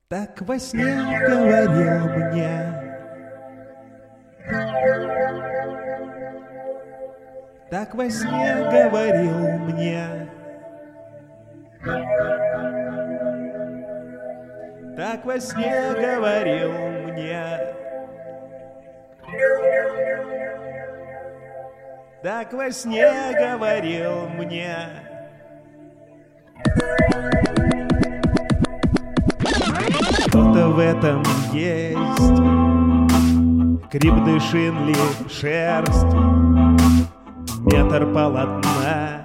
Так во сне говорил мне, так во сне говорил мне, так во сне говорил мне, так во сне говорил мне. Что-то в этом есть, крепдышин ли шерсть, метр полотна,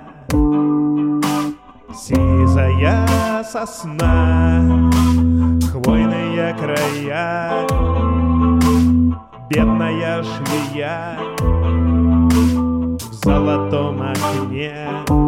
сизая сосна, хвойные края, бедная швея в золотом окне,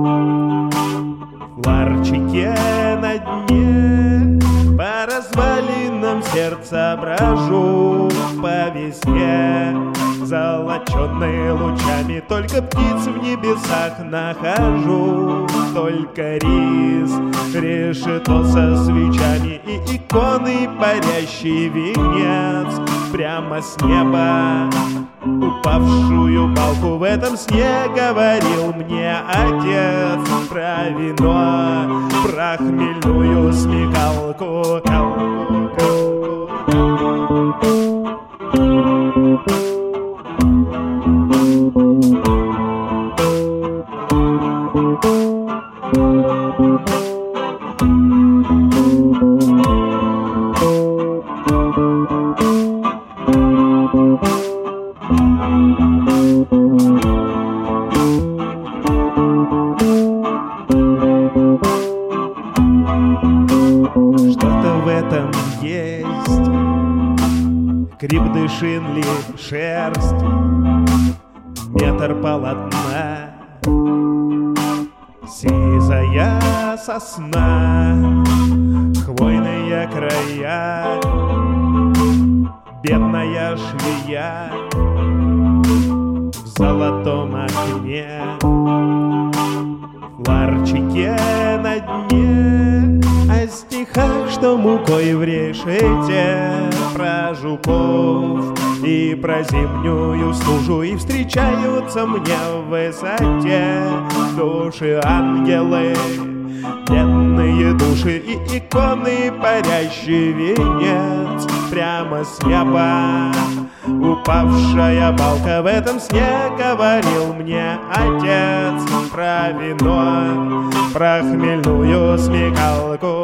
в ларчике на дне. По развалинам сердца брожу по весне, золоченные лучами, только птиц в небесах нахожу, только рис, решето со свечами и иконы, парящий венец, прямо с неба упавшую балку. В этом сне говорил мне отец про вино, про хмельную смекалку. Что-то в этом есть, крепдышин ли шерсть, метр полотна, сизая сосна, хвойные края, бедная швея в золотом окне, в ларчике на дне. О стихах, что мукой в решете, про жуков и про зимнюю стужу, и встречаются мне в высоте души ангелы, бедные души и иконы, парящий венец, прямо с неба упавшая балка. В этом сне говорил мне отец про вино, про хмельную смекалку.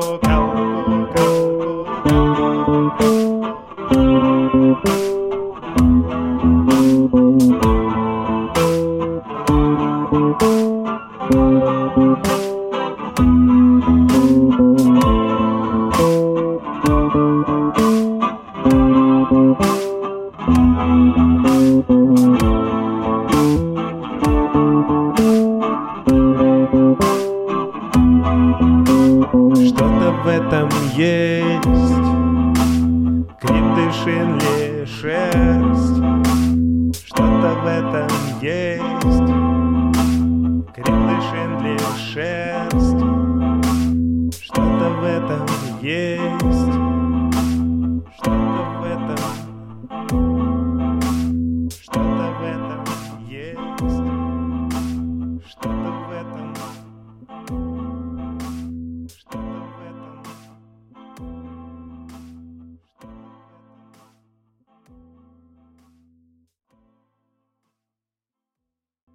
Что-то в этом есть, крепдышин ли шерсть. Что-то в этом есть, крепдышин ли шерсть.